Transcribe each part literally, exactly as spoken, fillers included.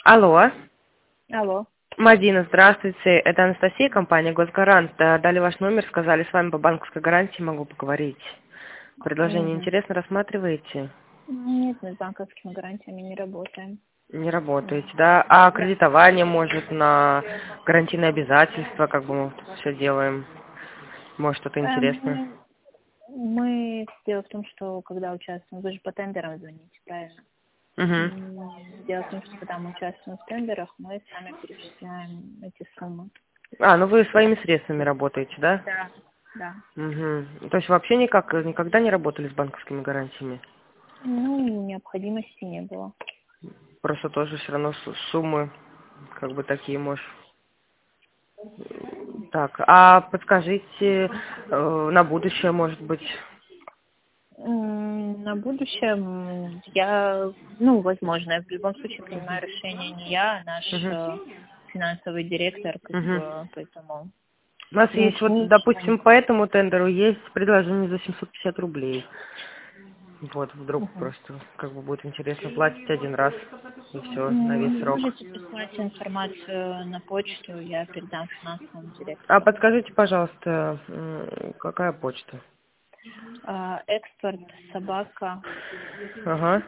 Алло. Алло. Мадина, здравствуйте. Это Анастасия, компания «Госгарант». Да, дали ваш номер, сказали, с вами по банковской гарантии могу поговорить. Предложение Мгм. интересно, рассматриваете? Нет, мы с банковскими гарантиями не работаем. Не М. работаете, да? А Да. кредитование, может, на гарантийные обязательства, как бы мы все делаем? Может, что-то Э, интересное? Мы, мы- дело в том, что когда участвуем, вы же по тендерам звоните, правильно? Угу. М, Дело в том, что когда мы участвуем в тендерах, мы сами перечисляем эти суммы. А, ну вы своими средствами работаете, да? Да. Да. Угу. То есть вообще никак, никогда не работали с банковскими гарантиями? Ну, необходимости не было. Просто тоже все равно су- суммы как бы такие, может. Так, а подскажите э, на будущее, может быть. М, На будущее м, я, ну, возможно, я в любом случае принимаю решение не я, а наш Мгм. э, финансовый директор, как Мгм. бы, поэтому У нас есть нич- вот, ничего не допустим, по знаю. этому тендеру есть предложение за семьсот пятьдесят рублей. Вот, вдруг Мгм. просто как бы будет интересно платить один раз и все, на весь М, срок. Можете прислать информацию на почту, я передам финансовому А директору. подскажите, пожалуйста, м, какая почта? А, Экспорт собака Ага.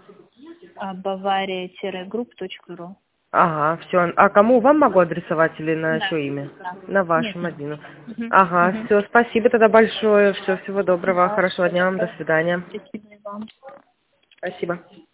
бавария групп точка ру. Ага, все. А кому вам могу адресовать или на Да, чье имя? да. На Нет, вашем на один. ваше. Мгм, Ага, мгм. все, спасибо тогда большое. Все, всего доброго, Да, хорошего дня вам, до спасибо. свидания. Спасибо и вам. Спасибо.